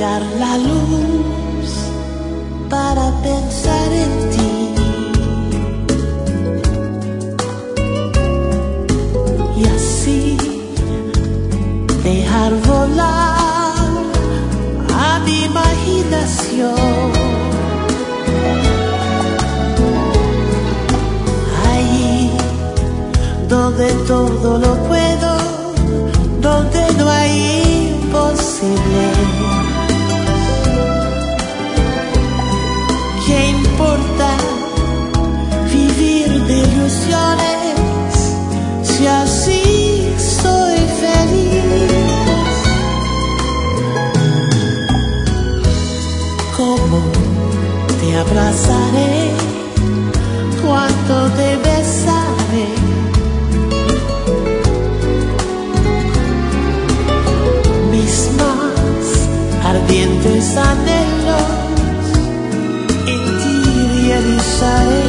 apagar la luz para pensar en ti. Y así dejar volar a mi imaginación. Allí donde todo lo puedo, donde no hay imposible. ¿Qué importa vivir de ilusiones si así soy feliz? ¿Cómo te abrazaré? ¿Cuánto te besaré? Mis más ardientes anhelos en ti realizaré.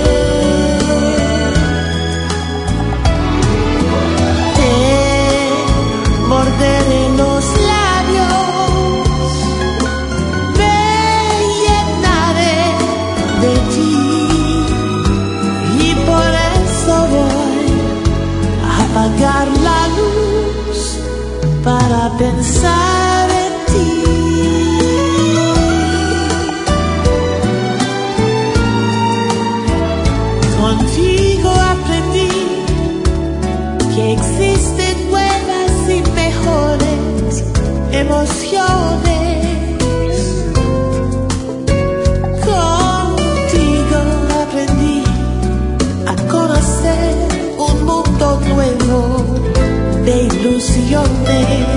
Te morderé los labios, me llenaré de ti, y por eso voy a apagar la luz para pensar en ti. Contigo aprendí que existen nuevas y mejores emociones. Contigo aprendí a conocer un mundo nuevo de ilusiones.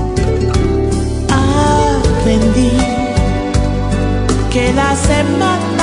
Aprendí que las semanas